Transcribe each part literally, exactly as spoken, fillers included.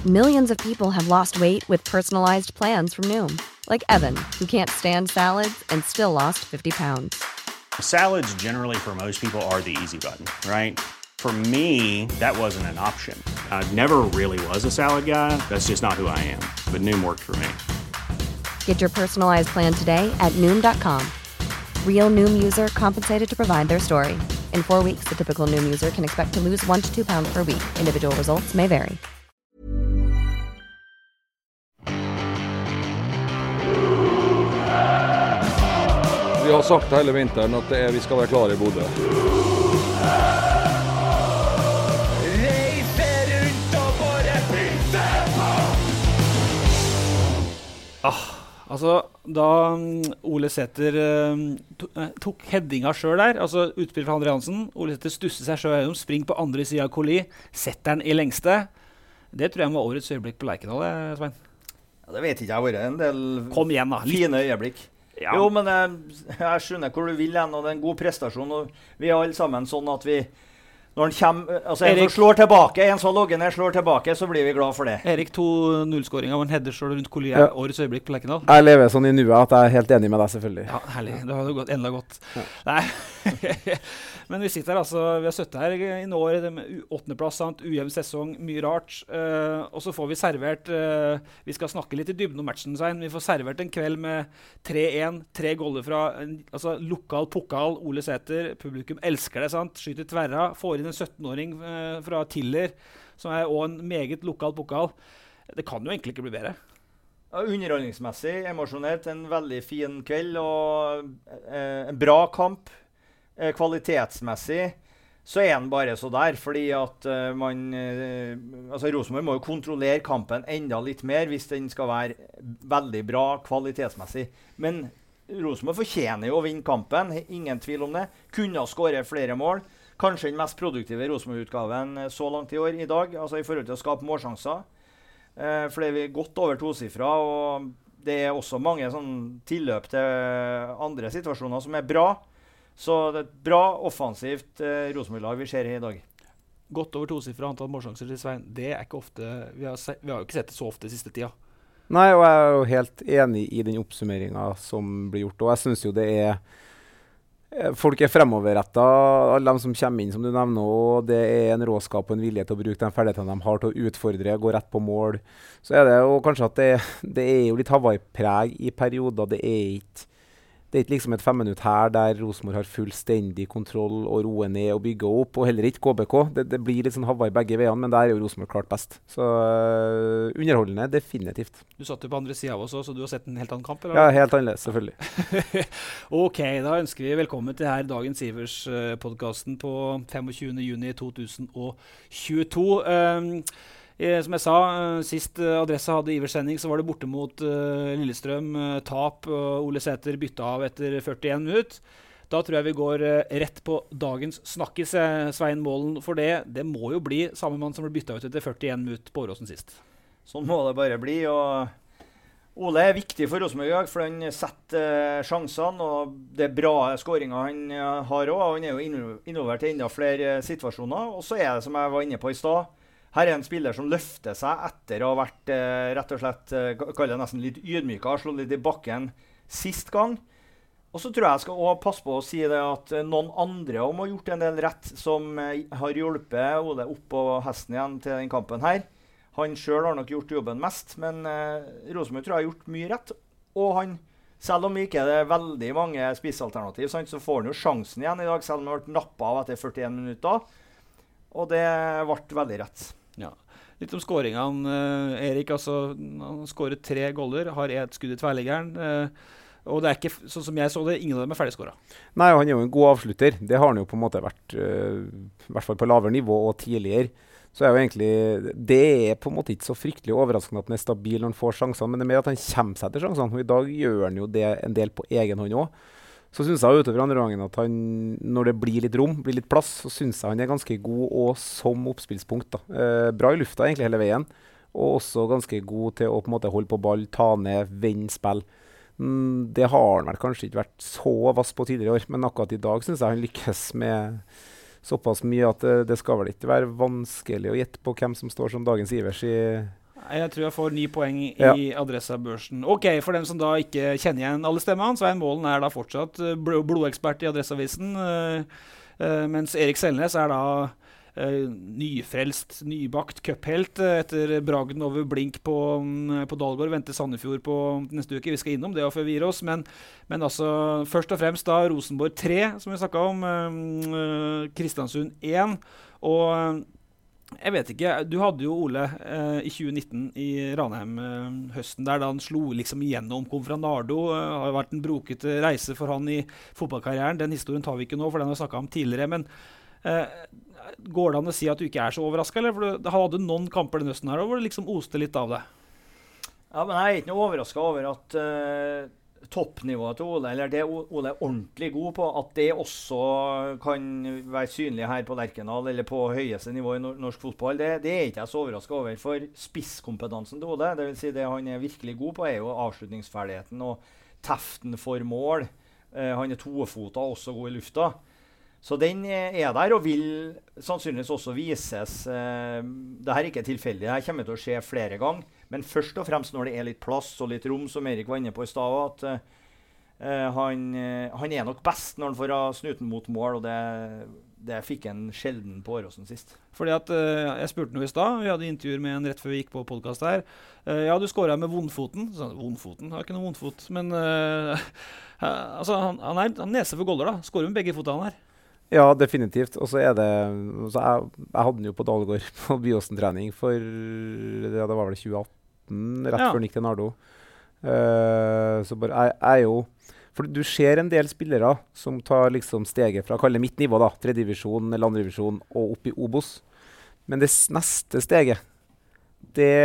Millions of people have lost weight with personalized plans from Noom. Like Evan, who can't stand salads and still lost fifty pounds. Salads generally for most people are the easy button, right? For me, that wasn't an option. I never really was a salad guy. That's just not who I am. But Noom worked for me. Get your personalized plan today at Noom dot com. Real Noom user compensated to provide their story. In four weeks, the typical Noom user can expect to lose one to two pounds per week. Individual results may vary. Vi har sagt hele vinteren at det er, vi skal være klare i Bodø. Reiser rundt og bare bytte på! Ah, altså, da Ole Sæter uh, to, uh, tok headinga selv der, altså utspill fra Andre Hansen, Ole Sæter stusser seg selv gjennom, springer på andre siden av Colli, setter den i lengste. Det tror jeg var årets øyeblikk på Lerkendal, Svein. Ja, det vet ikke jeg, vært en del Kom igjen da. fine øyeblikk. Ja. Jo, men jeg, jeg skjønner hvor du vil hen, og det er en god prestasjon, og vi er alle sammen sånn at vi, når han kommer, altså en Erik, som slår tilbake, en som logger ned, slår tilbake, så blir vi glad for det. Erik, to null-skåringer og en header selv rundt Colli, Ja. årets øyeblikk på Lerkendal. Jeg lever sånn i nuet at jeg er helt enig med deg, selvfølgelig. Ja, herlig. Det har jo gått, enda godt. Ja. Nei. Men vi sitter her, altså, vi har sittet her i år, det med åttende plass, sant? Ujevn sesong, mye rart. Uh, og så får vi servert, uh, vi skal snakke litt i dybden om matchen, Svein. Vi får servert en kveld med tre en, tre goller fra en, altså, lokal pokal, Ole Sæter. Publikum elsker det, sant? Skyter tverra, får inn en sytten-åring uh, fra Tiller, som er også en meget lokal pokal. Det kan jo egentlig ikke bli bedre. Ja, underholdningsmessig, emosjonelt, en veldig fin kveld, og eh, en bra kamp. Eh, kvalitetsmessig så er han bare så der, fordi at uh, man uh, altså Rosenborg må jo kontrollere kampen enda litt mer hvis den skal være veldig bra kvalitetsmessig. Men Rosenborg fortjener jo å vinne kampen, ingen tvil om det. Kunne ha skåret flere mål. Kanskje den mest produktive Rosenborg-utgaven så langt i år i dag, altså i forhold til å skape målsjanser. Uh, for det er vi godt over tosifra, og det er også mange sånn tilløp til andre situasjoner som er bra. Så det er et bra, offensivt eh, Rosenborg-lag vi ser her i dag. Godt over tosifra antall målsjanser til Svein. Det er ikke ofte, vi har, se, vi har jo ikke sett det så ofte siste tida. Nei, og jeg er jo helt enig i den oppsummeringen som blir gjort. Og jeg synes jo det er folk er fremoverrettet, alle de som kommer inn som du nevner, og det er en råskap og en vilje til å bruke de ferdighetene de har til å utfordre, gå rett på mål. Så er det jo kanskje at det, det er jo litt Hawaii-preg i perioder. Det er ikke Det er ikke liksom et fem minutt her der Rosenborg har fullstendig kontroll og roer ned og bygger opp, og heller ikke K B K. Det, det blir litt sånn Hawaii begge veiene, men der er jo Rosenborg klart best. Så uh, underholdende, definitivt. Du satt jo på andre siden av oss også, så du har sett en helt annen kamp, eller? Ja, helt annerledes, selvfølgelig. Ok, da ønsker vi velkommen til her Dagens Ivers-podcasten på femogtjuende juni to tusen tjueto. Um, Eh, som jeg sa, uh, sist uh, adresse hadde Ivers-sending, så var det borte mot uh, Lillestrøm, uh, tap, og uh, Ole Sæter bytta av etter førtien minutter. Da tror jeg vi går uh, rett på dagens snakkes, uh, Svein Målen, for det, det må jo bli samme mann som ble bytta ut etter førtien minutter på Åråsen sist. Sånn må det bare bli, og Ole er viktig for Rosenborg i dag, for han setter uh, sjansene, og det er bra skåringer han uh, har også, og han er jo involvert i enda flere uh, situasjoner, og så er det som jeg var inne på i stad, her er en spiller som løfter seg etter å ha vært eh, rett og slett, eh, kaller det nesten litt ydmyka, slå litt i bakken sist gang. Og så tror jeg jeg skal også passe på å si det at eh, noen andre også må ha gjort en del rett som eh, har hjulpet Ole opp på hesten igjen til den kampen her. Han selv har nok gjort jobben mest, men eh, Rosenborg tror jeg har gjort mye rett. Og han, selv om ikke er det veldig mange spissalternativ, så får han jo sjansen igjen i dag, selv om han ble nappet av etter førtien minutter. Og det ble veldig rett. Ja. Litt om skåringen, uh, Erik, altså, han skåret tre goller, har et skudd i tverrliggeren, uh, og det er ikke, sånn som jeg så det, ingen av dem er ferdigskåret. Nei, han er jo en god avslutter. Det har han jo på en måte vært, uh, i hvert fall på lavere nivå og tidligere. Så er jo egentlig, det er på en måte ikke så fryktelig overraskende at han er stabil når han får sjansene, men det er mer at han kommer seg til sjansene, og i dag gjør han jo det en del på egen hånd også. Så synes jeg utover andre gangen at han, når det blir litt rom, blir litt plass, så synes jeg han er ganske god og som oppspillspunkt. Da. Eh, bra i lufta egentlig hele veien, og også ganske god til å på en måte holde på ball, ta ned, vende spill. Mm, det har han vel kanskje ikke vært så vass på tidligere år, men akkurat i dag synes jeg han lykkes med såpass mye at det, det skal vel ikke være vanskelig å gjette på hvem som står som dagens Ivers i Jeg tror jeg får ni poeng i Ja. Adressa-børsen. Ok, for dem som da ikke kjenner igjen alle stemmene, Svein Målen er da fortsatt uh, bl blodekspert i Adressavisen, uh, uh, mens Erik Selnes er da uh, nyfrelst, nybakt cuphelт uh, etter bragden over blink på, um, på Dalgård, venter Sandefjord på neste uke. Vi skal innom det før vi gir oss, men, men altså først og fremst da Rosenborg tre, som vi snakket om, uh, uh, Kristiansund én, og uh, jeg vet ikke, du hadde jo Ole eh, i tjue nitten i Ranheim eh, høsten der da han slo liksom igjennom, kom fra Nardo, eh, har jo vært en brokete reise for han i fotballkarrieren. Den historien tar vi ikke nå, for den har vi snakket om tidligere, men eh, går det an å si at du ikke er så overrasket, eller? For du hadde noen kamper den høsten her, og hvor det liksom oste litt av det. Ja, men jeg er ikke noe overrasket over at uh, toppnivået til Ole, eller det Ole er ordentlig god på, at det også kan være synlig her på Lerkendal, eller på høyeste nivå i norsk fotball, det, det er ikke jeg så overrasket over. For spisskompetansen til Ole, det vil si det han er virkelig god på, er jo avslutningsferdigheten og teften for mål. Uh, han er tofotet, også god i lufta. Så den er der, og vil sannsynligvis også vises. Uh, Dette er ikke tilfeldig, det kommer til å skje flere ganger. Men først og fremst når det er litt plass og litt rom, som Erik var inne på i stad, at uh, han, uh, han er nok best når han får snuten mot mål, og det, det fikk han sjelden på Åråsen sist. Fordi at uh, jeg spurte noe i stad, vi hadde intervjuer med en rett før vi gikk på podcast her. Uh, ja, du skåret med vondfoten. Så, vondfoten? Jeg har ikke noe vondfot. Men uh, altså, han, han er han neser for goller da. Skårer med begge fotene her. Ja, definitivt. Og så er det så jeg, jeg hadde den jo på Dalgård på Byåsen-trening for ja, det var vel tjue atten, rett ja. Før han gikk til Nardo. Uh, så bare, jeg, jeg er jo for du ser en del spillere som tar liksom steget fra, kalle mitt nivå da, tredje divisjon eller andre divisjon, og opp i Obos. Men det neste steget, det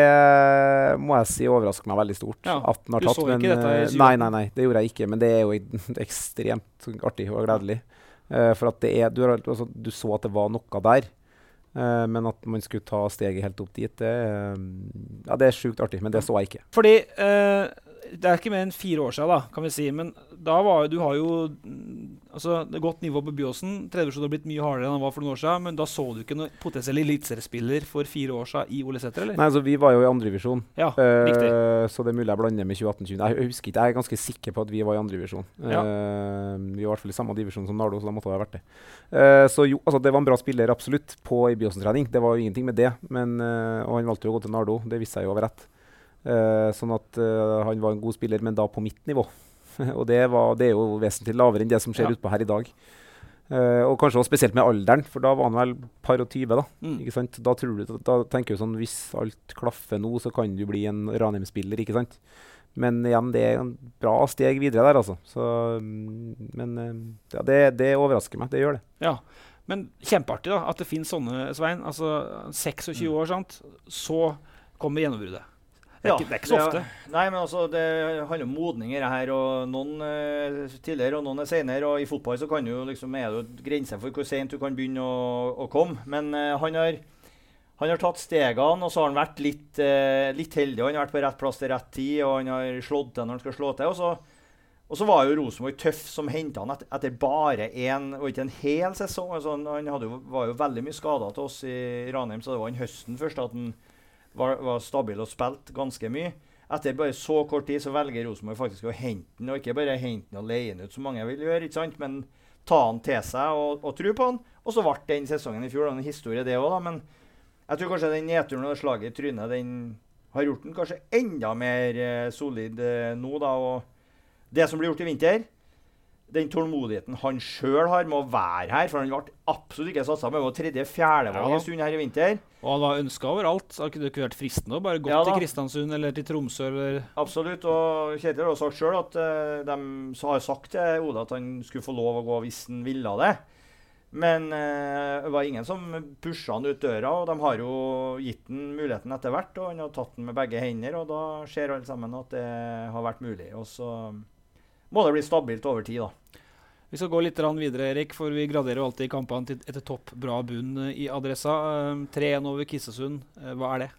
må jeg si overrasker meg veldig stort. Ja, at den har du tatt, så men, ikke dette i syv? Nei, nei, nei, det gjorde jeg ikke, men det er jo ekstremt artig og gledelig. Uh, for at det er, du, har, altså, du så at det var noe der, uh, men at man skulle ta steget helt opp dit, det, uh, ja, det er sjukt artig, men det så jeg ikke. Fordi uh, det er ikke mer enn fire år siden, da, kan vi si, men da var du har jo altså, det er godt nivå på Byåsen. Tredje divisjon har blitt mye hardere enn han var for noen år siden, men da så du ikke noen potensiell eliteseriespiller for fire år siden i Ole Sæter, eller? Nei, altså vi var jo i andre divisjon, ja, riktig. Uh, så det er mulig jeg blander med tjue atten tjue. Jeg husker ikke, jeg er ganske sikker på at vi var i andre divisjon. Ja. Uh, vi var i hvert fall i samme divisjon som Nardo, så da måtte det ha vært det. Uh, så jo, altså det var en bra spiller absolutt på i Byåsen-trening, det var jo ingenting med det, men, uh, og han valgte jo å gå til Nardo, det visste jeg jo over rett. Uh, sånn at uh, han var en god spiller, men da på mitt nivå. Og det, var, det er jo vesentlig lavere enn det som skjer ja. Utpå her i dag. Uh, og kanskje også spesielt med alderen, for da var han vel par og tyve da. Mm. Ikke sant? Da, tror du, da tenker du sånn, hvis alt klaffer nå, så kan du bli en Ranheim-spiller, ikke sant? Men igjen, det er en bra steg videre der, altså. Så, men ja, det, det overrasker meg, det gjør det. Ja, men kjempeartig da, at det finnes sånne, Svein, altså seksogtjue år, sant? Så kommer gjennombruddet. Det er, ja, ikke, det er ikke så ofte. Ja, nei, men altså, det handler om modninger her, og noen uh, tidligere og noen er senere, og i fotball så kan du liksom, er det jo grenser for hvor sent du kan begynne å, å komme, men uh, han, har, han har tatt stegene, og så har han vært litt, uh, litt heldig, han har vært på rett plass til rett tid, og han har slått til når han skal slå til, og så, og så var jo Rosenborg tøff som hentet han etter, etter bare en, og ikke en hel sesong, altså, han hadde jo, var jo veldig mye skadet til oss i Ranheim, så det var en høsten først at han Var, var stabil og spilt ganske mye. Etter bare så kort tid så velger Rosenborg faktisk å hente den, og ikke bare hente den og leie den ut som mange vil gjøre, ikke sant? Men ta den til seg og, og tro på den. Og så ble den sesongen i fjor, en historie det også da, men jeg tror kanskje den nedturen og slaget i trynet, den har gjort den kanskje enda mer eh, solid eh, nå da, og det som blir gjort i vinter, den tålmodigheten han selv har med å være her, for han ble absolutt ikke satset med å tredje, fjerde valg en stund her i vinter. Og han var ønsket overalt. Det kunne ikke vært fristende å bare gå ja, til Kristiansund eller til Tromsø. Eller absolutt, og Kjetil har sagt selv at uh, de har sagt til Oda at han skulle få lov å gå hvis han ville det. Men uh, det var ingen som pushet han ut døra, og de har jo gitt han muligheten etter hvert, og han har tatt den med begge hender, og da ser alle sammen at det har vært mulig. Og så må det bli stabilt over tid da. Vi skal gå litt videre, Erik, for vi graderer jo alltid i kampene til etter topp bra bunn i Adressa. Uh, tre en over Kristiansund, uh, hva er det?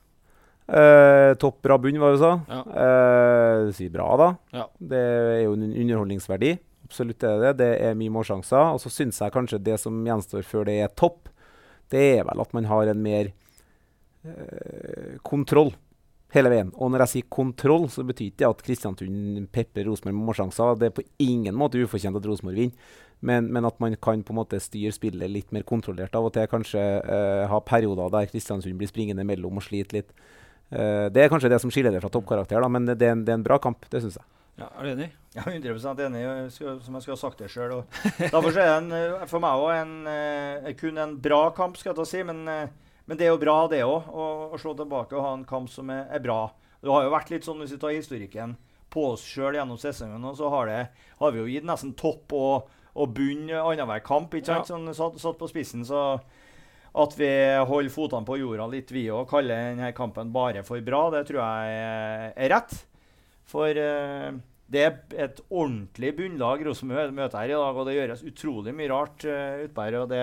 Uh, topp bra bunn, hva du sa? Ja. Uh, si bra da. Ja. Det er jo en underholdningsverdi. Absolutt er det. Det er mye målsjanser. Og så synes jeg kanskje det som gjenstår før det er topp, det er vel at man har en mer uh, kontroll hele veien. Og når jeg sier kontroll, så betyr ikke det at Kristiansund pepper Rosenborg med målsjanser. Det er på ingen måte ufortjent at Rosenborg vinner, men, men at man kan på en måte styre spillet litt mer kontrollert av og til. Kanskje uh, ha perioder der Kristiansund blir springende mellom og sliter litt. Uh, det er kanskje det som skiller det fra toppkarakter, da, men det er, en, det er en bra kamp, det synes jeg. Ja, er du enig? Jeg er hundre prosent enig, som jeg skulle ha sagt det selv. Derfor er det en, for meg også en, en, kun en bra kamp, skal jeg ta si, men, men det er jo bra det også, å, å slå tilbake og ha en kamp som er, er bra. Det har jo vært litt sånn, hvis vi tar historikken på oss selv gjennom sesongen, og så har, det, har vi jo gitt nesten topp og, og bunn annenhver kamp, ikke sant? Ja. Sånn, satt, satt på spissen, så at vi holder fotene på jorda litt vi og kaller denne kampen bare for bra, det tror jeg er, er rett. For uh, det er et ordentlig bunnlag Rosenborg møter her i dag, og det gjøres utrolig mye rart uh, utpå her. Og det,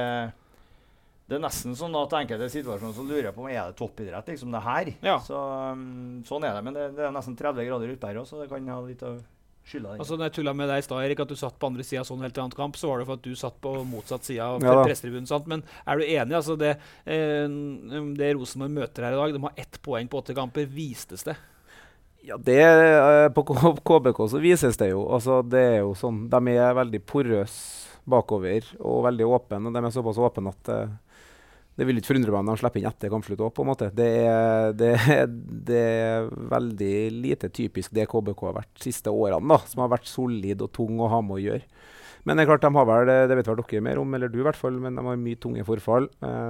det er nesten sånn at enkelte situasjoner så lurer jeg på om er det toppidrett, liksom det her. Ja. Så, um, sånn er det, men det, det er nesten tretti grader utpå her også, så det kan ha litt av skylda. Altså, når jeg tullet med deg i stad, Erik, at du satt på andre siden av sånn helt annet kamp, så var det for at du satt på motsatt side av ja, presstribunen, sant? Men er du enig? Altså, det, eh, det Rosenborg møter her i dag, de har ett poeng på åtte kamper, vistes det? Ja, det, uh, på K B K så vises det jo. Altså, det er jo sånn, de er veldig porøse bakover og veldig åpne, og de er såpass åpne at uh, det vil ikke forundre meg om de slipper inn etter kampslutt også, på en måte. Det er, det, det er veldig lite typisk det K B K har vært siste årene, da, som har vært solid og tung å ha med å gjøre. Men det er klart, de har vel, det vet vel dere mer om, eller du i hvert fall, men de har mye tunge forfall.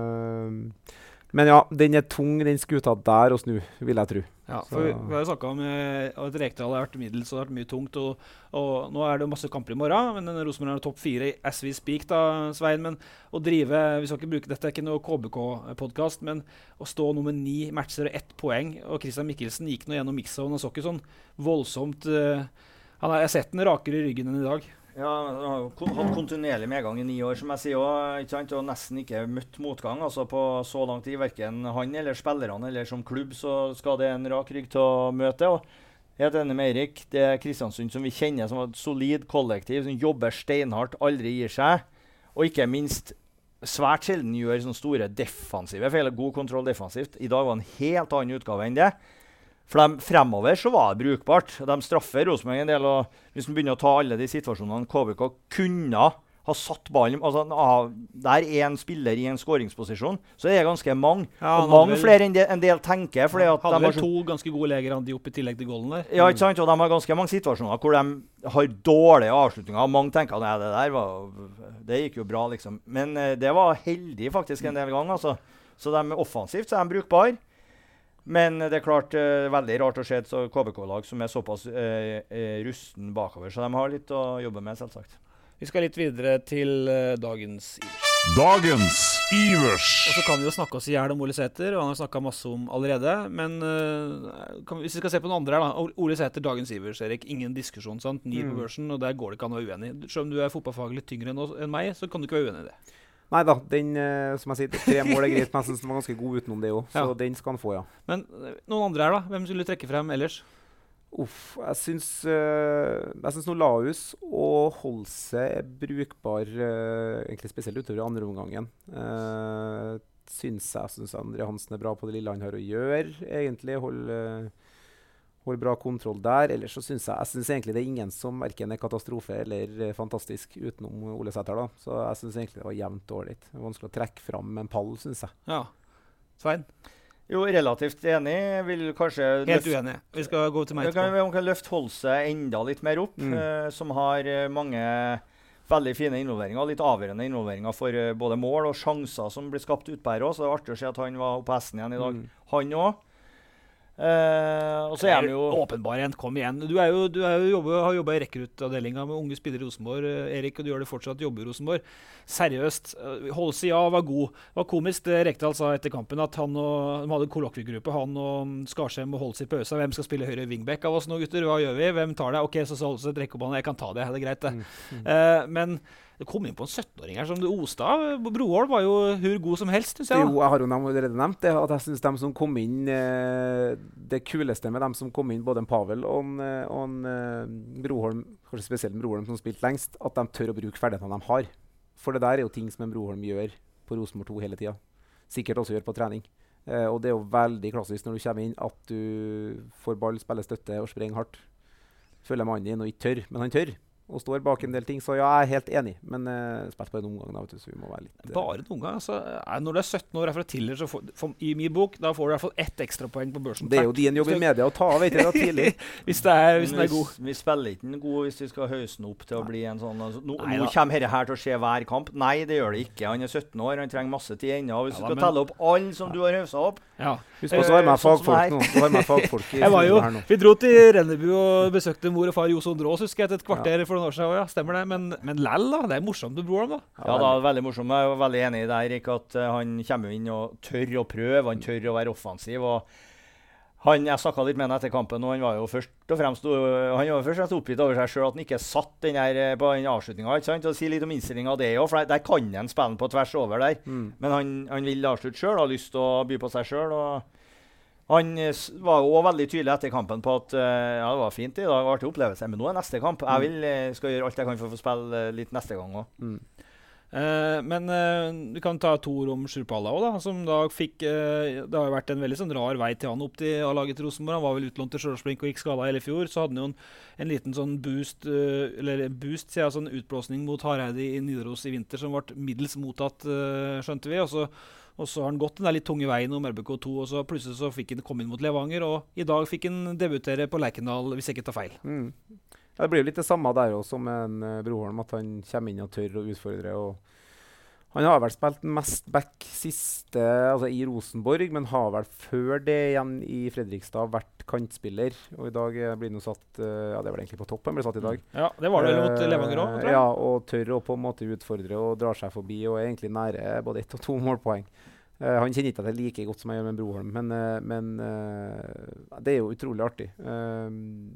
Uh, Men ja, den er tung, den skuta der og snu, vil jeg tro. Ja, for vi, vi har jo snakket om uh, at Rekdal har vært middels og har vært mye tungt, og, og nå er det masse kamper i morgen, men Rosenborg er topp fire as we speak da, Svein, men å drive, vi skal ikke bruke dette, ikke noe K B K-podcast, men å stå nummer ni matcher og ett poeng, og Christian Mikkelsen gikk nå gjennom mixet, og han så ikke sånn voldsomt, uh, han har, jeg har sett den rakere i ryggen enn i dag. Ja, han har jo hatt kontinuerlig medgang i ni år, som jeg sier også, ikke sant? Og nesten ikke møtt motgang. Altså på så lang tid, hverken han eller spillerne eller som klubb, så skal det en rak rygg til å møte. Og jeg er enig med Erik, det er Kristiansund som vi kjenner som et solid kollektiv, som jobber steinhardt, aldri gir seg, og ikke minst svært sjelden gjør sånne store defensive feil, god kontroll defensivt. I dag var en helt annen utgave enn det. For dem, fremover så var det brukbart. De straffer Rosenborg en del, og hvis man begynner å ta alle de situasjonene K B K kunne ha satt ballen, altså ah, der er en spiller i en skåringsposisjon, så er det ganske mange. Ja, og mange vel, flere enn de, en del tenker. Fordi at hadde de vel to ganske gode leger han de opp i tillegg til goalen der. Ja, ikke sant? Og de har ganske mange situasjoner hvor de har dårlige avslutninger. Mange tenker at det der var, det gikk jo bra, liksom. Men uh, det var heldig faktisk en del ganger. Altså. Så de er offensivt, så er de brukbare. Men det er klart uh, veldig rart å se et K B K-lag som er såpass uh, uh, rusten bakover, så de har litt å jobbe med, selvsagt. Vi skal litt videre til uh, dagens Ivers. Dagens Ivers! Og så kan vi jo snakke oss i hjel om Ole Sæter, og han har snakket masse om allerede, men uh, kan, hvis vi skal se på noen andre her da, Ole Sæter, dagens Ivers, Erik, ingen diskusjon, sant? Ny mm. version, og der går det ikke an å være uenig. Selv om du er fotballfaglig tyngre enn, enn meg, så kan du ikke være uenig i det. Nei da, den, uh, som jeg sier, tre mål er greit, men jeg synes den var ganske god utenom det også, så ja. Den skal han få, ja. Men uh, noen andre her da, hvem skulle du trekke frem ellers? Uff, jeg synes, uh, jeg synes Nolaus og Holse er brukbar, uh, egentlig spesielt utover i andre omgangen. Uh, synes jeg, synes André Hansen er bra på det lille han har å gjøre, egentlig, holde... Uh, Har bra kontroll der. Ellers så synes jeg, jeg synes egentlig det er ingen som hverken er katastrofe eller uh, fantastisk utenom Ole Sæter da. Så jeg synes egentlig det var jevnt dårlig. Det er vanskelig å trekke fram en pall, synes jeg. Ja. Svein? Jo, relativt enig. Vil kanskje... Helt uenig. Vi skal gå til meg etterpå. Vi kan, kan løfte Holse enda litt mer opp, mm. uh, som har uh, mange veldig fine involveringer, litt avgjørende involveringer for uh, både mål og sjanser som blir skapt ut på her også. Så det er artig å se at han var på hesten igjen i dag. Mm. Han også. Uh, og så er han jo åpenbar igjen, kom igjen. Du, er jo, du er jo jobbe, har jobbet i rekruttavdelingen med unge spillere i Rosenborg, Erik, og du gjør det fortsatt, jobber i Rosenborg. Seriøst, uh, Holse, ja, var god. Det var komisk det Rekdal sa etter kampen, at han og, de hadde en kollokviegruppe, han og Skarsheim og Holse i pause. Hvem skal spille høyre wingback av oss nå, gutter? Hva gjør vi? Hvem tar det? Ok, så sa Holse, trekk opp han, jeg kan ta det, det er greit det. Mm. Mm. Uh, men det kom inn på en sytten-åring her som det oste av. Broholm var jo hur god som helst. Jeg. Jo, jeg har jo allerede nevnt det, at jeg synes de som kom inn, eh, det kuleste med dem som kom inn, både en Pavel og en, og en eh, Broholm, kanskje spesielt en Broholm som spilte lengst, at de tør å bruke ferdighetene de har. For det der er jo ting som en Broholm gjør på Rosenborg to hele tiden. Sikkert også gjør på trening. Uh, og det er jo veldig klassisk når du kommer inn at du får ball, spiller støtte og sprenger hardt. Følger mannen inn og ikke tør, men han tør. Og står bak en del ting, så ja, jeg er helt enig. Men uh, spilt bare en omgang da, vet du, så vi må være litt... Uh, bare en omgang? Altså, når du er sytten år og er fra Tiller, så får, for, i min bok, da får du i hvert fall ett ekstra poeng på børsen. Det er jo din jobb i media å ta av, vet du, da, tidlig. hvis det er, hvis den er god. Vi spiller ikke den god hvis vi skal høyse den opp til å bli en sånn... Altså, nå, Nei, nå kommer dette her til å skje hver kamp. Nei, det gjør det ikke. Han er sytten år, han trenger masse tid ennå. Hvis ja, du skal men... telle opp alle som du har høyset opp... Ja. Husk også å være med fagfolk nå. Du har med fagfolk i jeg var jo, her nå. Vi dro til Rennebu og besøkte mor og far Johs Ondrås, husker jeg, etter et kvarter ja. for noen år siden. Ja, stemmer det. Men, men lell da, det er morsomt med broren da. Ja, da, veldig morsomt. Jeg er veldig enig i det, Erik, at uh, han kommer inn og tør å prøve, han tør å være offensiv, og han, jeg snakket litt med han etter kampen, og han var jo først og fremst, uh, han var først og fremst oppgitt over seg selv at han ikke satt den her uh, på den avslutningen, ikke sant? Og si litt om innstillingen av det også, for der, der kan han spille på tvers over der, mm. men han, han vil avslutte selv, har lyst til å by på seg selv, og han var jo også veldig tydelig etter kampen på at uh, ja, det var fint i dag, det var artig opplevelse, men nå er neste kamp. Jeg vil, uh, skal gjøre alt jeg kan for å få spille uh, litt neste gang også. Mm. Uh, men uh, vi kan ta to ord om Sjurpalla også da, som da fikk, uh, det har jo vært en veldig sånn rar vei til han opp til A-laget til Rosenborg. Han var vel utlånt til Stjørdals-Blink og gikk skadet hele fjor, så hadde han jo en, en liten sånn boost, uh, eller boost, sier jeg, sånn utblåsning mot Hareide i Nidaros i vinter som ble middels mottatt, uh, skjønte vi, og så Og så har han gått den der litt tunge veien om R B K to, og så plutselig så fikk han komme inn mot Levanger, og i dag fikk han debutere på Lerkendal, hvis jeg ikke tar feil. Mm. Ja, det blir jo litt det samme der også, som en uh, Broholm, at han kommer inn og tør å utfordre. Og han har vel spilt mest back siste, altså i Rosenborg, men har vel før det igjen i Fredrikstad vært kantspiller. Og i dag uh, blir han jo satt, uh, ja det var egentlig på topp han ble satt i dag. Ja, det var det uh, mot Levanger også, tror jeg. Ja, og tør å på en måte utfordre og drar seg forbi, og er egentlig nære både ett og to målpoeng. Uh, han kjenner ikke at det er like godt som jeg gjør med Broholm, men, uh, men uh, det er jo utrolig artig. Uh,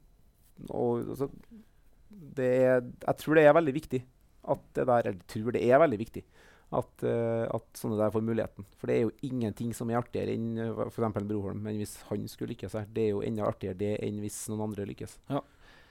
og altså, det er, jeg tror det er veldig viktig at det der, jeg tror det er veldig viktig at, uh, at sånne der får muligheten. For det er jo ingenting som er artigere enn uh, for eksempel Broholm, men hvis han skulle lykkes her, det er jo enda artigere det enn hvis noen andre lykkes. Ja.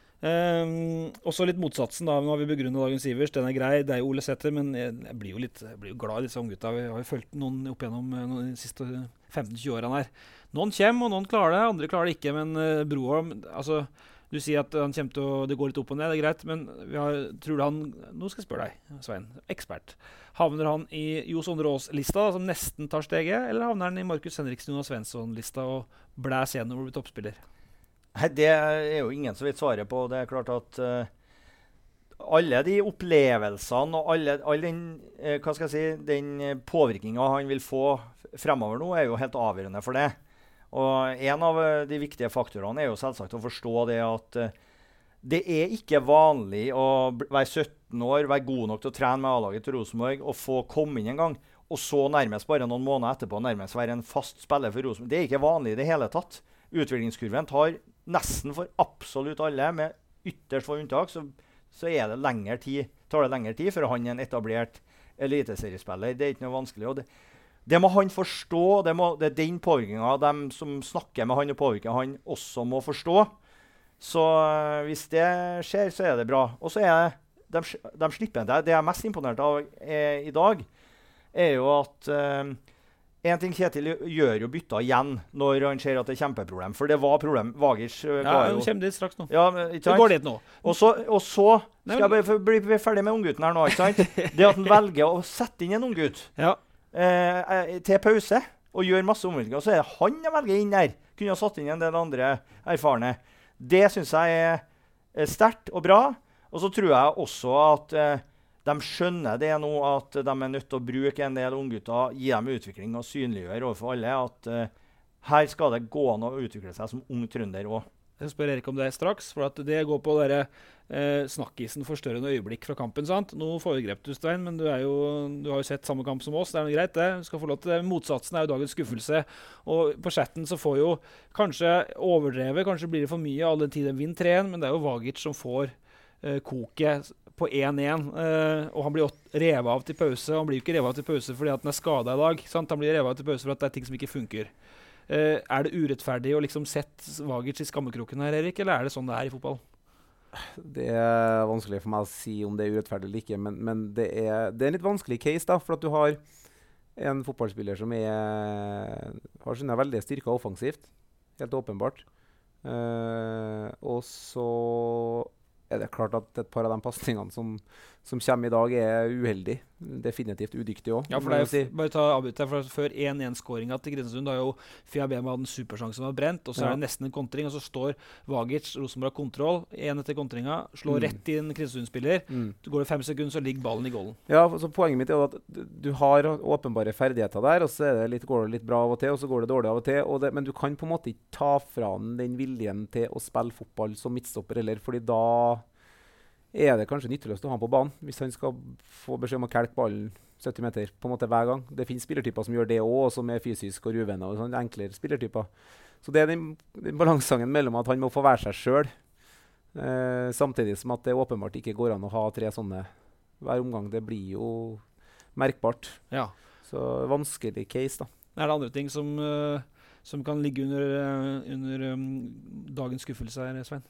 Um, også litt motsatsen da, nå har vi begrunnet dagens Ivers, den er grei, det er jo Ole Sæther, men jeg, jeg blir jo litt jeg blir jo glad i disse unggutta. Vi har jo følt noen opp gjennom uh, noen, de siste femten til tjue årene her. Noen kommer, og noen klarer det, andre klarer det ikke, men uh, Broholm, altså, du sier at han kommer til å, det går litt opp og ned, det er greit, men vi har, tror du han, nå skal jeg spørre deg, Svein, ekspert, havner han i Johs Ondrås-lista, som nesten tar steget, eller havner han i Markus Henriksen og Svensson-lista og blæs gjennom og blir toppspiller? Nei, det er jo ingen som vet svaret på. Det er klart at uh, alle de opplevelsene og alle, all den, uh, hva skal jeg si, den påvirkningen han vil få fremover nå er jo helt avgjørende for det. Og en av uh, de viktige faktorene er jo selvsagt å forstå det at uh, det er ikke vanlig å være sytten år, være god nok til å trene med A-laget til Rosenborg og få komme inn en gang, og så nærmest bare noen måneder etterpå nærmest være en fast spiller for Rosenborg. Det er ikke vanlig i det hele tatt. Utviklingskurven tar nesten for absolutt alle, med ytterst få unntak, så, så er det lengre tid, tar det lengre tid for han er en etablert eliteseriespiller. Det er ikke noe vanskelig. Og det, det må han forstå, det, må, det er den påvirkningen de som snakker med han og påvirker han også må forstå. Så uh, hvis det skjer, så er det bra. Og så er de, de slipper det. Det jeg er mest imponert av er, i dag, er jo at uh, en ting Kjetil gjør jo bytta igjen når han ser at det er kjempeproblem. For det var problem. Vagers uh, ja, han kommer dit straks nå. Ja, det går dit nå. Og så, og så skal jeg bare bli, bli ferdig med unggutten her nå, ikke sant? Det at han velger å sette inn en unggutt ja. eh, til pause og gjør masse omveldinger, så er det han jeg velger inn der. Kunne ha satt inn en del andre erfarne. Det synes jeg er, er sterkt og bra. Og så tror jeg også at eh, de skjønner det nå, at de er nødt til å bruke en del unggutter, gi dem utvikling og synliggjøre overfor alle at uh, her skal det gå an å utvikle seg som ung trønder også. Jeg spør Erik om det straks, for at det går på dere eh, snakkisen forstørrende øyeblikk fra kampen, sant? Nå foregrep du, Stein, men du, er jo, du har jo sett samme kamp som oss, det er noe greit det. Du skal få lov til det. Motsatsen er jo dagens skuffelse, og på chatten så får jo kanskje overdrevet, kanskje blir det for mye all den tiden vinner tre en, men det er jo Vagic som får eh, koket på én én, uh, og han blir revet av til pause. Han blir jo ikke revet av til pause fordi at han er skadet i dag. Sant? Han blir revet av til pause for at det er ting som ikke funker. Uh, er det urettferdig å liksom sette Vagic i skammekroken her, Erik, eller er det sånn det er i fotball? Det er vanskelig for meg å si om det er urettferdig eller ikke, men, men det, er, det er en litt vanskelig case da, for at du har En fotballspiller som er, har sine veldig styrker offensivt, helt åpenbart. Uh, og så er det klart at et par av de passningene som, som kommer i dag er uheldig. Definitivt udyktig også. Ja, for det er, si. Bare ta avbryt der, for Før én én-skåringa til Kristiansund, da er jo Fiabema hadde en supersjanse som var brent, og så ja. er det nesten en kontring, og så står Vagic, Rosenborg har kontroll, én etter kontringa, slår mm. rett inn Kristiansund-spiller, mm. så går det fem sekunder, så ligger ballen i golden. Ja, så poenget mitt er at du har åpenbare ferdigheter der, og så er det litt, går det litt bra av og til, og så går det dårlig av og til, og det, men du kan på en måte ikke ta fra den viljen til å spille fotball som midtstopper heller, fordi da er det kanskje nytteløst å ha han på banen, hvis han skal få beskjed om å kelke ballen sytti meter på en måte hver gang. Det finnes spillertyper som gjør det også, som er fysisk og ruvenner og sånne enklere spillertyper. Så det er den, den balansegangen mellom at han må få være seg selv, eh, samtidig som at det åpenbart ikke går an å ha tre sånne hver omgang. Det blir jo merkbart. Ja. Så vanskelig case da. Er det andre ting som, uh, som kan ligge under, uh, under um, dagens skuffelse her, Svein?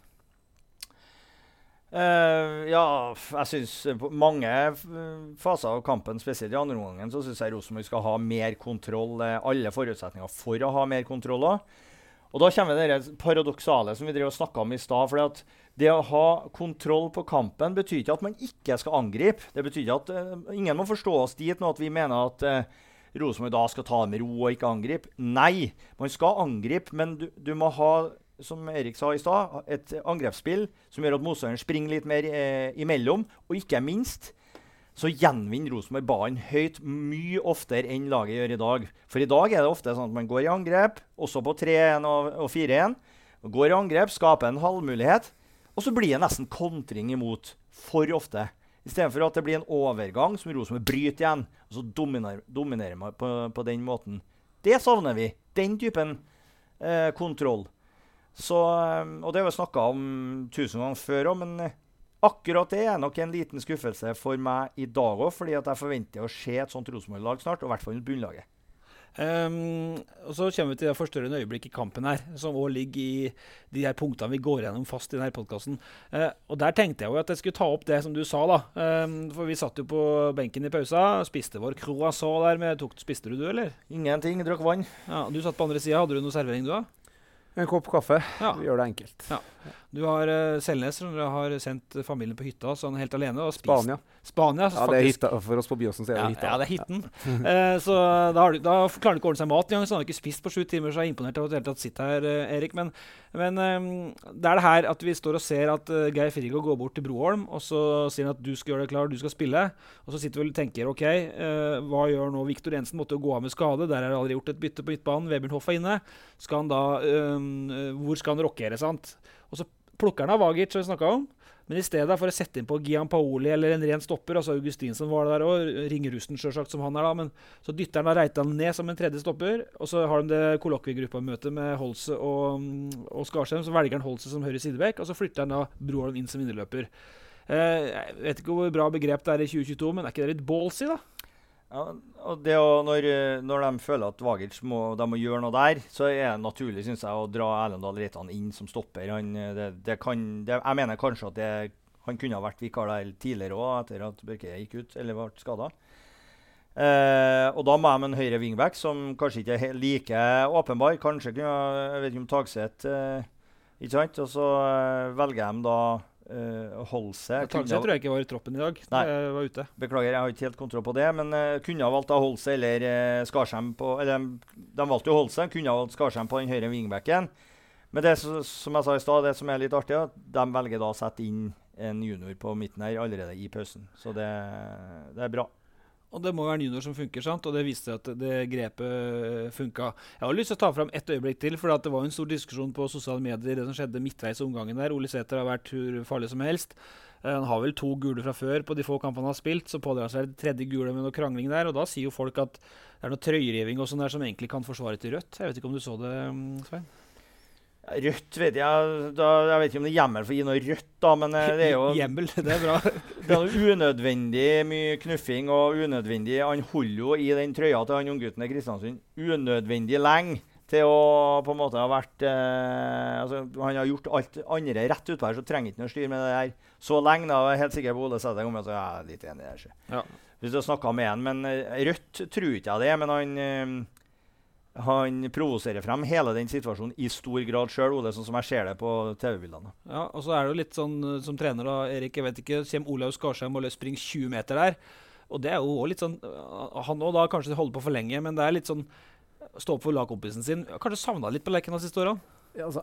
Uh, ja, jeg synes på mange faser av kampen, spesielt i andre omgangen, så synes jeg Rosenborg skal ha mer kontroll, uh, alle forutsetninger for å ha mer kontroll også. Og da kommer det det paradoksale som vi drev og snakket om i stad, fordi at det å ha kontroll på kampen betyr ikke at man ikke skal angripe. Det betyr ikke at uh, ingen må forstå oss dit nå at vi mener at uh, Rosenborg da skal ta det med ro og ikke angripe. Nei, man skal angripe, men du, du må ha, som Erik sa i stad, et angrepsspill som gjør at motstanderen springer litt mer eh, imellom, og ikke minst så gjenvinner Rosenborg ballen høyt mye oftere enn laget gjør i dag. For i dag er det ofte sånn at man går i angrep, også på tre en og, og fire en, går i angrep, skaper en halvmulighet, og så blir det nesten kontring imot for ofte. I stedet for at det blir en overgang som Rosenborg bryter igjen, og så dominerer, dominerer man på, på den måten. Det savner vi, den typen eh, kontroll. Så, og det har vi snakket om tusen ganger før også, men akkurat det er nok en liten skuffelse for meg i dag også, fordi at jeg forventer å se et sånt Rosenborg-lag snart, og i hvert fall bunnlaget. Um, og så kommer vi til det forstørrende øyeblikk i kampen her, som også ligger i de her punktene vi går gjennom fast i denne podcasten. Uh, og der tenkte jeg jo at jeg skulle ta opp det som du sa da, um, for vi satt jo på benken i pausa, spiste vår croissant der, med, tok, spiste du du, eller? Ingenting, drakk vann. Ja, du satt på andre siden, hadde du noe servering du da? En kopp kaffe, ja. Vi gjør det enkelt. Ja. Du har uh, Selnes, som har sendt familien på hytta, så han er helt alene. Og spist. Spania. Spania, ja, det er hytta. For oss på Byåsen så er det ja, hytta. Ja, det er hytten. uh, så da, har du, da klarer du ikke å ordne seg mat. Så han har ikke spist på sju timer, så jeg er imponert av at du helt tatt sitter her, uh, Erik. Men, men um, det er det her at vi står og ser at uh, Geir Frigo går bort til Broholm, og så sier han at du skal gjøre det klar, du skal spille. Og så sitter vi og tenker, ok, uh, hva gjør nå? Viktor Jensen måtte jo gå av med skade. Der er det aldri gjort et bytte på midtbanen. Vebjørn Hoff er inne. Skal han da, um, uh, hvor skal han rockere, sant? Og så plukker han av Vagic, som vi snakket om. Men i stedet for å sette inn på Gianpaoli eller en ren stopper, altså Augustinsson var det der også, Ringrusten selvsagt som han er da, men så dytter han da Reitan ned som en tredje stopper, og så har de det kollokviegruppa-møte med Holse og, og Skarsheim, så velger han Holse som høyre sidebekk, og så flytter han da Broholm inn som innerløper. Eh, jeg vet ikke hvor bra begrep det er i tjue tjueto, men er ikke det litt ballsy da? Ja, og det å, når, når de føler at Vagic må, de må gjøre noe der, så er det naturlig, synes jeg, å dra Erlendal Reitan inn som stopper. Han, det, det kan, det, jeg mener kanskje at det, han kunne ha vært vikar der tidligere også, etter at Børke gikk ut, eller ble skadet. Eh, og da må de en høyre wingback, som kanskje ikke er like åpenbar. Kanskje kunne, jeg vet ikke om Tagseth, eh, ikke sant? Og så eh, velger de da Uh, Holse. Tagseth tror jeg ikke var i troppen i dag. Nei, jeg var ute. Beklager, jeg har ikke helt kontroll på det, men uh, kunne ha valgt av Holse eller uh, Skarsheim på, eller de, de valgte jo Holse, kunne ha valgt Skarsheim på den høyre wingbacken. Men det som jeg sa i stad, det som er litt artig, er at de velger da å sette inn en junior på midten her allerede i pausen. Så det, det er bra. Og det må være en junior som funker, sant? Og det viste at det grepet funka. Jeg har lyst til å ta frem ett øyeblikk til, for det var en stor diskusjon på sosiale medier, det som skjedde midtveis i omgangen der. Ole Sæter har vært hvor farlig som helst. Han har vel to gule fra før på de få kampene han har spilt, så pådrar han seg det tredje gule med noe krangling der, og da sier jo folk at det er noe trøyriving og sånn der som egentlig kan forsvare til rødt. Jeg vet ikke om du så det, Svein? Rødt vet jeg, da, jeg vet ikke om det er hjemmel for å gi noe rødt da, men det er jo... Hjemmel, det er bra. Det er unødvendig mye knuffing og unødvendig, han holder jo i den trøya til han unggutten i Kristiansund, unødvendig lenge til å på en måte ha vært, eh, altså han har gjort alt andre rett ut her, så trenger ikke noe styr med det her så lenge da, jeg er helt sikker på Ole Sæter om at jeg er litt enig der. Så. Ja. hvis du har snakket med han. Men uh, Rødt tror ikke jeg det, men han, uh, han provoserer frem hele den situasjonen i stor grad selv, Ole, sånn som jeg ser det på T V-bildene. Ja, og så er det jo litt sånn uh, som trener da, Erik, jeg vet ikke, kommer Olaug Skarsheim og springer tjue meter der, og det er jo også litt sånn, uh, han også da kanskje holder på for lenge, men det er litt sånn, stå opp for lagkompisen sin, kanskje savnet litt på leken de siste årene? Ja, altså,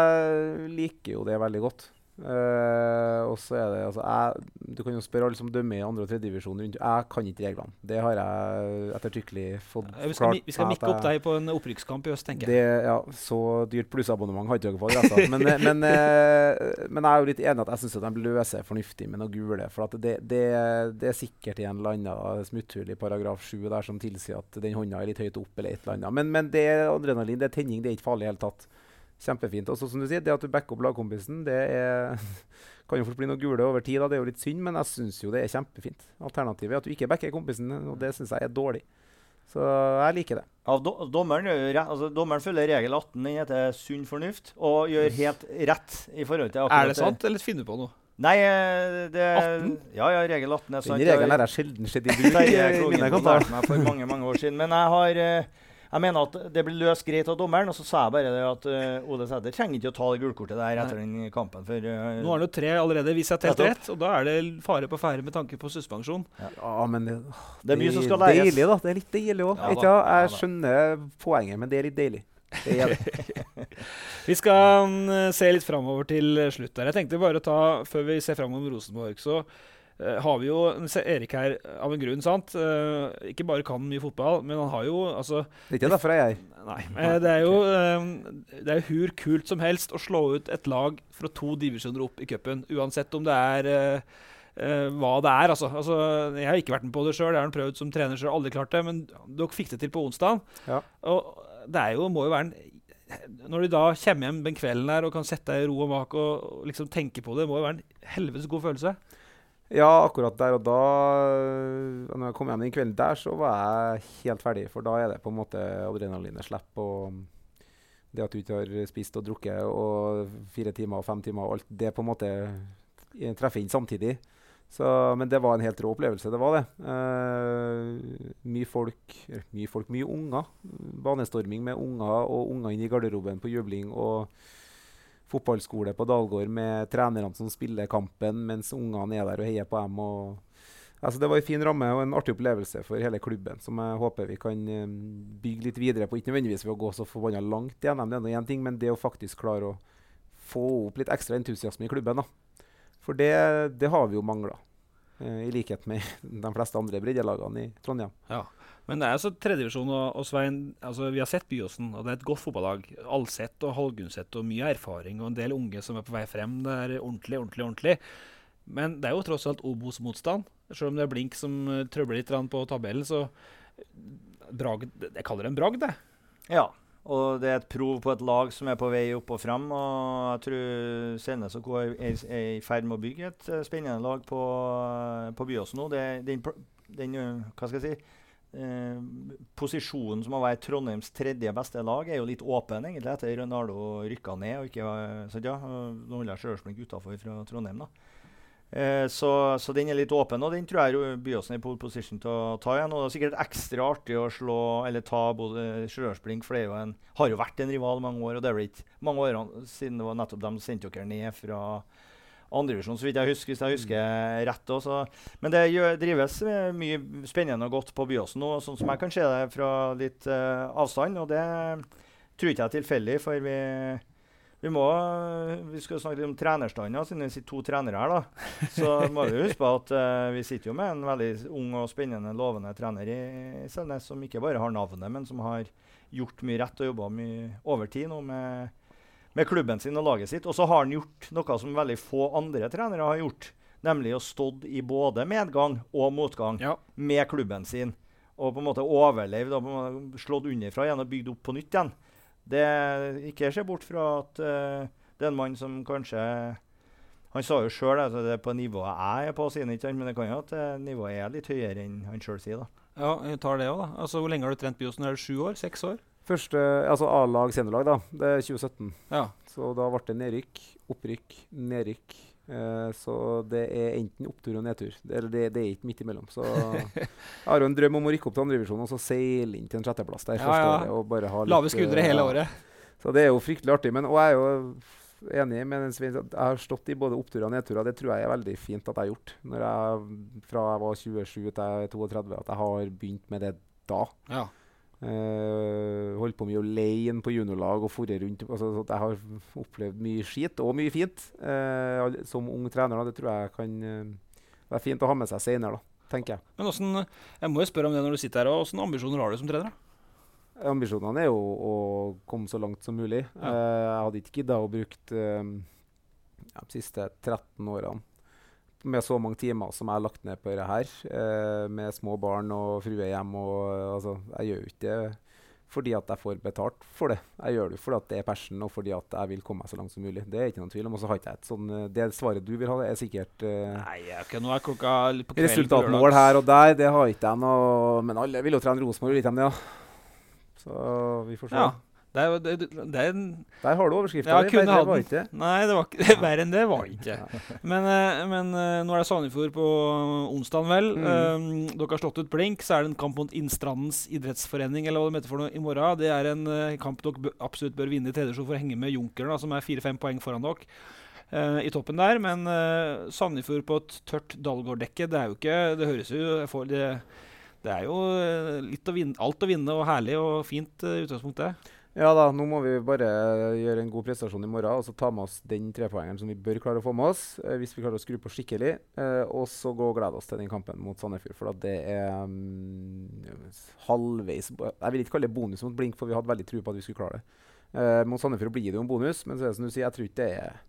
jeg liker jo det veldig godt. Uh, og så er det, altså, jeg, du kan jo spørre alle som dømmer i andre og tredje divisjon rundt. Jeg kan ikke reglene. Det har jeg ettertrykkelig fått ja, vi skal, klart. Vi skal mikke opp deg på en opprykkskamp i øst, tenker jeg. Det, ja, så dyrt plussabonnement har ikke dere fått rett. Men, men, uh, men jeg er jo litt enig at jeg synes at de løser fornuftig med noe gule. For at det, det, det er sikkert en eller annen smutthull i paragraf sju der som tilsier at den hånda er litt høyt opp eller et eller annet. Men, men det er adrenalin, det er tenning, det er ikke farlig i hele tatt. Kjempefint. Og så som du sier, det at du backer opp lagkompisen, det er, kan jo fort bli noe gule over tid. Da. Det er jo litt synd, men jeg synes jo det er kjempefint. Alternativet er at du ikke backer kompisen, og det synes jeg er dårlig. Så jeg liker det. Ja, do, dommeren, altså, dommeren følger regel atten, den heter sunn fornuft, og gjør helt rett i forhold til akkurat. Er det sant, eller finner du på noe? Nei, det atten? Ja, ja, regel atten er sant. Den regelen er jeg sjelden sett i bruk. Jeg lærte meg for mange, mange år siden. Men jeg har... Jeg mener at det blir løst greit av dommeren, og så sa jeg bare det at uh, Ole Sæter trenger ikke å ta det gulkortet der etter den kampen. For, uh, Nå har han jo tre allerede, hvis jeg har telt rett, og da er det fare på fære med tanke på suspensjon. Ja, ja men det, det er mye som skal læres. Deilig da, det er litt deilig også. Ja, jeg skjønner poenget, men det er litt deilig. Det er det. Vi skal um, se litt fremover til slutt der. Jeg tenkte bare å ta, før vi ser fremover Rosenborg, så Uh, har vi jo Erik her av en grunn, sant? Uh, ikke bare kan mye fotball, men han har jo altså, det er ikke derfor jeg er her. Nei, uh, det er jo uh, det er jo hur kult som helst å slå ut et lag fra to divisjoner opp i cupen, uansett om det er uh, uh, hva det er. Altså. Altså, jeg har ikke vært med på det selv, jeg har prøvd som trener selv, aldri klart det, men dere fikk det til på onsdag. Ja. Og det er jo, må jo være en når du da kommer hjem den kvelden der og kan sette deg i ro og mak og, og liksom tenke på det, må jo være en helvetes god følelse. Ja, akkurat der og da, når jeg kom hjem den kvelden der, så var jeg helt ferdig, for da er det på en måte adrenalinet slipp, og det at du ikke har spist og drukket, og fire timer og fem timer og alt, det på en måte treffer inn samtidig. Så, men det var en helt rå opplevelse, det var det. Uh, mye folk, mye folk, mye unger, banestorming med unger, og unger inn i garderoben på jubling, og fotballskole på Dalgård med trenerne som spiller kampen, mens ungene er der og heier på dem. Og, altså det var en fin ramme og en artig opplevelse for hele klubben, som jeg håper vi kan um, bygge litt videre på. Ikke nødvendigvis ved å gå så forbannet langt gjennom det, en ting, men det å faktisk klare å få opp litt ekstra entusiasme i klubben. Da. For det, det har vi jo manglet, uh, i likhet med de fleste andre breddelagene i Trondheim. Ja. Men det er altså tredjedivisjon og, og Svein, altså vi har sett Byåsen, og det er et godt fotballag. Alsett og Halgunset og mye erfaring, og en del unge som er på vei frem. Det er ordentlig, ordentlig, ordentlig. Men det er jo tross alt Obos-motstand. Selv om det er Blink som uh, trøbler litt på tabellen, så bragd, jeg kaller det en bragd, det. Ja, og det er et prov på et lag som er på vei opp og frem, og jeg tror Selnes og K er, er, er i ferd med å bygge et uh, spennende lag på, uh, på Byåsen nå. Det, den, den, uh, hva skal jeg si, Eh, posisjonen som å være Trondheims tredje beste lag er jo litt åpen egentlig etter Ronaldo rykka ned og ikke så ja, nå holder jeg Sjørsblink utenfor fra Trondheim da. Eh, så, så den er litt åpen, og den tror jeg Byåsen er i pole position til å ta igjen, og det er sikkert ekstra artig å slå eller ta både Sjørsblink, for det er jo en, har jo vært en rival mange år, og det er vel ikke mange år siden det var nettopp de sendte dere ned fra andrevisjon, så vidt jeg husker, hvis jeg husker rett også. Men det gjør, drives mye spennende og godt på Byåsen nå, sånn som jeg kan se det fra litt uh, avstand, og det tror ikke jeg er tilfeldig, for vi, vi må, vi skal snakke om trenerstanden, siden vi sitter to trenere her da, så må vi huske på at uh, vi sitter jo med en veldig ung og spennende, lovende trener i, i Selnes, som ikke bare har navnet, men som har gjort mye rett og jobbet mye overtid nå med med klubben sin og laget sitt, og så har han gjort noe som veldig få andre trenere har gjort, nemlig å stått i både medgang og motgang ja. Med klubben sin, og på en måte overlevd, og på en måte slått underfra igjen og bygd opp på nytt igjen. Det ikke ser bort fra at uh, det er en mann som kanskje, han sa jo selv at det er på nivået jeg er på siden, ikke, men det kan jo at uh, nivået er litt høyere enn han selv sier da. Ja, jeg tar det også da. Altså, hvor lenge har du trent Byåsen? Er det sju år? Seks år? Første, altså A-lag, seniorlag da, det er tjue sytten. Ja. Så da ble det nedrykk, opprykk, nedrykk, Uh, så det er enten opptur og nedtur. Det, eller det, det er ikke midt imellom. Så jeg har jo en drøm om å rykke opp til andredivisjon og så seile inn til en sjetteplass der Ja, første ja. året. Og bare ha litt, Lave skuldre uh, hele ja. året. Så det er jo fryktelig artig. Men, og jeg er jo enig med den Svein, at jeg har stått i både oppturer og nedturer. Det tror jeg er veldig fint at jeg har gjort. Når jeg, fra jeg var tjuesju til jeg er trettito, at jeg har begynt med det da. Ja. Uh, holdt på mye å leie inn på juniorlag og forre rundt. Altså, så jeg har opplevd mye skit og mye fint uh, som ung trener. Da. Det tror jeg kan uh, være fint å ha med seg senere, da, tenker jeg. Men hvordan, jeg må jo spørre om det når du sitter her, og hvordan ambisjoner har du som trener? Da? Ambisjonene er jo å komme så langt som mulig. Ja. Uh, jeg hadde ikke giddet å bruke uh, ja, de siste tretten årene med så mange timer som jeg har lagt ned på det her, uh, med små barn og frue hjem. Og, uh, altså, jeg gjør jo ikke det fordi at jeg får betalt for det. Jeg gjør det fordi at det er passion, og fordi at jeg vil komme meg så langt som mulig. Det er ikke noen tvil om. Og så har ikke jeg et sånn, uh, det svaret du vil ha, er sikkert uh, Nei, okay, nå er klokka litt på kvelden. Resultatmål her og der, det har ikke jeg noe. Men alle vil jo trene Rosenborg, litt dem det, ja. Så vi får se. Ja. Det er, det, det er en Der har du overskriften. Ja, det, kunne ha det var den. ikke. Nei, det var ikke verre enn det var ikke. Men, uh, men uh, nå er det Sandefjord på onsdagen, vel. Mm. Uh, dere har slått ut blink, så er det en kamp mot Innstrandens idrettsforening, eller hva det heter for noe, i morgen. Det er en uh, kamp dere bør, absolutt bør vinne i tredje divisjon for å henge med Junkeren, da, som er fire-fem poeng foran dere. Uh, i toppen der, men uh, Sandefjord på et tørt Dalgård-dekke, det er jo ikke, det høres jo for det, det er jo uh, litt å vinne, alt å vinne og herlig og fint uh, utgangspunktet. Ja da, nå må vi bare gjøre en god prestasjon i morgen, og så ta med oss den trepoengeren som vi bør klare å få med oss, uh, hvis vi klarer å skru på skikkelig, uh, og så gå og glede oss til den kampen mot Sandefjord, for at det er um, halvveis, jeg vil ikke kalle det bonus mot blink, for vi hadde veldig tro på at vi skulle klare det. Uh, mot Sandefjord blir det jo en bonus, men så er det som du sier, jeg tror ikke det er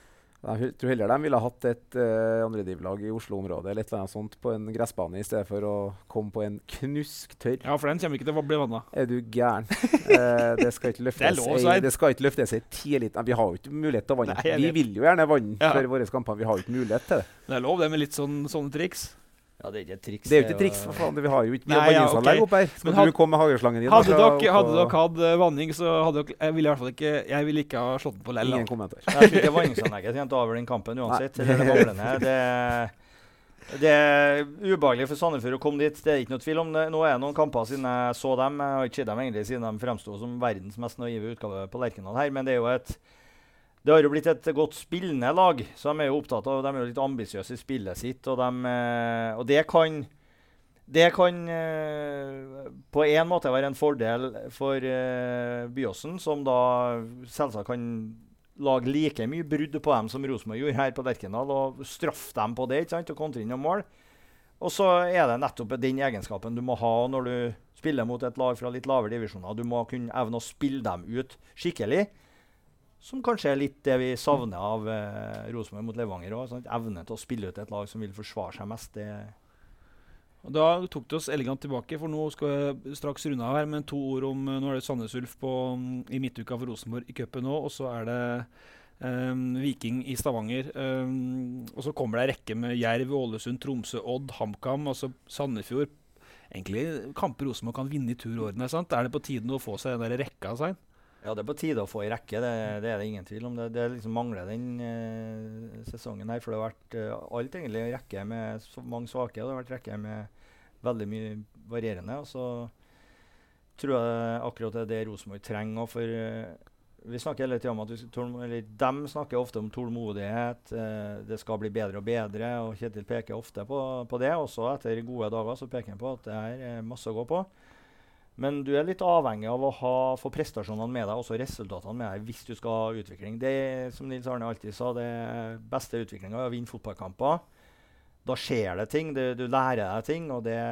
Jeg tror heller de ville ha hatt et uh, andredivlag i Oslo-området eller et eller annet sånt på en gressbane i stedet for å komme på en knusktørr. Ja, for den kommer ikke til å bli vannet. Er du gæren? uh, det skal ikke løftes det er lov, ei, det skal ikke løftes ei tidlig. Vi har jo ikke mulighet til å vanne. Nei, vi vil jo gjerne vanne ja. for våre kamper. Vi har jo ikke mulighet til det. Det er lov, det med litt sånn, sånne triks. Ja, det er ikke et triks. Det er jo ikke triks, for faen. Vi har jo ikke Nei, ja, vanningsanlegg okay. opp her. Skal had, du komme med hageslangen din? Hadde da, dere, hadde dere hatt uh, vanning, så hadde dere Jeg ville i hvert fall ikke Jeg ville ikke ha slått den på lell. Ingen kommentar. Jeg tror ikke vanningsanlegget tjente over den kampen uansett. Eller det manglende. Det, det er ubehagelig for Sandefjord å komme dit. Det er ikke noe tvil om det. Nå er det noen kamper siden jeg så dem. Jeg har ikke sett dem egentlig siden de fremsto som verdens mest naive utgave på Lerkendal her, men det er jo et Det har jo blitt et godt spillende lag, så de er jo opptatt av, de er jo litt ambisiøse i spillet sitt, og, de, og det kan, det kan eh, på en måte være en fordel for eh, Byåsen, som da selvsagt kan lage like mye brudd på dem som Rosenborg gjorde her på Lerkendal, og straffe dem på det, ikke sant, og kontre inn noen mål. Og så er det nettopp den egenskapen du må ha når du spiller mot et lag fra litt lavere divisjoner. Du må kunne evne å spille dem ut skikkelig, som kanskje er litt det vi savner av eh, Rosenborg mot Levanger også, sånn, evne til å spille ut et lag som vil forsvare seg mest. Det og da tok det oss elegant tilbake, for nå skal jeg straks runde av her, men to ord om, nå er det Sandnes Ulf på, i midtuka for Rosenborg i cupen nå, og så er det um, Viking i Stavanger, um, og så kommer det en rekke med Jerv, Ålesund, Tromsø, Odd, HamKam, altså Sandefjord. Egentlig kamper Rosenborg kan vinne i turordene, sant? Er det på tiden å få seg den der rekka, Svein? Ja, det er på tide å få i rekke, det, det er det ingen tvil om. Det, det liksom mangler den eh, sesongen her, for det har vært eh, alt egentlig i rekke med så mange svake, og det har vært rekke med veldig mye varierende. Og så tror jeg akkurat det er det Rosenborg trenger, for eh, vi snakker hele tiden om at vi, eller de snakker ofte om tålmodighet, eh, det skal bli bedre og bedre, og Kjetil peker ofte på, på det. Også etter gode dager så peker han på at det her er masse å gå på. Men du er litt avhengig av å ha, få prestasjonene med deg, også resultatene med deg, hvis du skal ha utvikling. Det som Nils Arne alltid sa, det beste utviklingen er å vinne fotballkamper. Da skjer det ting, det, du lærer deg ting, og det,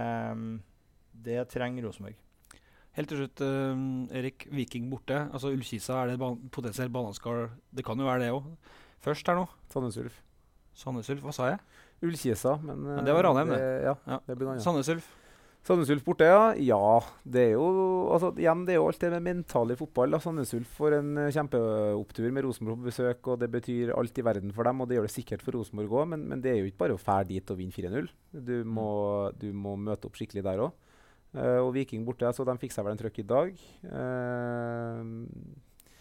det trenger Rosenborg. Helt til slutt, uh, Erik, Viking borte. Altså Ullkisa, er det ban potensielt bananskall? Det kan jo være det også. Først her nå. Sandnes Ulf. Sandnes Ulf, hva sa jeg? Ullkisa, men... Ja, det var Ranheim, det. Ja, ja. det blir noe annet. Sandnes Ulf. Sandnes Ulf borte, ja. Ja, det er jo, altså, igjen, det er jo alt det med mentale fotball. Da. Sandnes Ulf får en uh, kjempeopptur med Rosenborg på besøk, og det betyr alt i verden for dem, og det gjør det sikkert for Rosenborg også, men, men det er jo ikke bare å fære dit og vinne fire null. Du må, du må møte opp skikkelig der også. Uh, og Viking borte, så de fikk seg vel en trøkk i dag. Uh,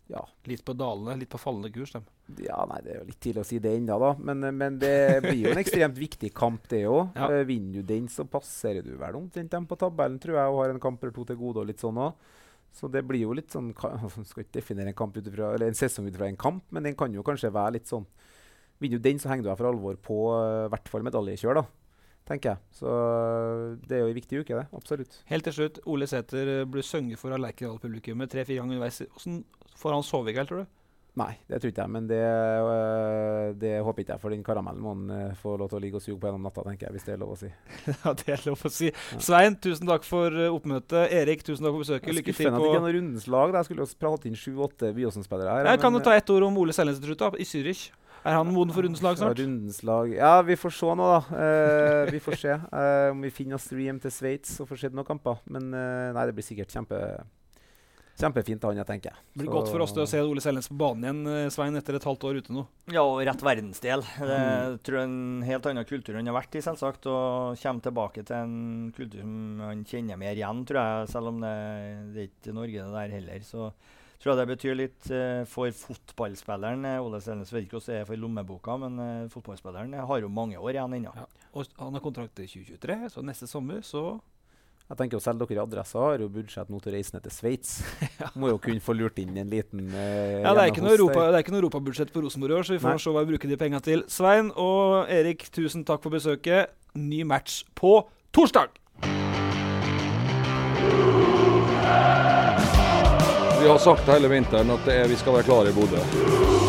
Ja. Litt på dalene, litt på fallende kurs, dem. Ja, nei, det er jo litt tidlig å si det enda da, men, men det blir jo en ekstremt viktig kamp det også. Ja. Uh, vinner du den, så passerer du vel omtrent dem på tabellen, tror jeg, og har en kamp eller to til gode og litt sånn også. Så det blir jo litt sånn, jeg skal ikke definere en, kamp utifra, eller en sesong ut fra en kamp, men den kan jo kanskje være litt sånn, vinner du den, så henger du deg for alvor på uh, hvert fall medaljekjør da, tenker jeg. Så det er jo en viktig uke det, absolutt. Helt til slutt, Ole Sæter ble sunget for av Lerkendal-publikummet tre-fire ganger underveis. Hvordan får han sove i kveld, tror du? Nei, det tror ikke jeg, men det, øh, det håper ikke jeg, for den karamellen må han øh, få lov til å ligge og suge på gjennom natta, tenker jeg, hvis det er lov å si. Ja, det er lov å si. Ja. Svein, tusen takk for uh, oppmøtet. Erik, tusen takk for besøket. Lykke til Skuffende på... at det ikke er noe rundens lag, da. Jeg skulle også prate inn sju-åtte Byåsen-spillere her. Jeg kan jo ta ett ord om Ole Selnes til slutt da, i Zürich. Er han moden for rundens lag snart? Ja, rundens lag. Ja, vi får se nå da. Uh, vi får se uh, om vi finner oss hjem til Sveits og får sett noen kamper. Men uh, nei, det blir sikkert kjempe... Kjempefint han, jeg tenker. Det blir så godt for oss til å se Ole Selnes på banen igjen, Svein, etter et halvt år ute nå. Ja, og rett verdensdel. Det mm. tror jeg er en helt annen kultur han har vært i, selvsagt, og kommer tilbake til en kultur som han kjenner mer igjen, tror jeg, selv om det, det er ikke Norge det der heller. Så tror jeg det betyr litt uh, for fotballspilleren. Ole Selnes vet ikke hvordan det er for lommeboka, men uh, fotballspilleren har jo mange år igjen ennå. Ja. Og han har kontrakt til tjue tjuetre, så neste sommer så... Jeg tenker jo selv dere i Adressa har jo budsjett nå til å reise ned til Sveits. Ja. Må jo kunne få lurt inn en liten uh, ja, det er ikke noe Europa, det er ikke noe Europabudsjett på Rosenborg i år, så vi får Nei. se hva vi bruker de pengene til. Svein og Erik, tusen takk for besøket. Ny match på torsdag! Vi har sagt hele vinteren at det er, vi skal være klare i Bodø.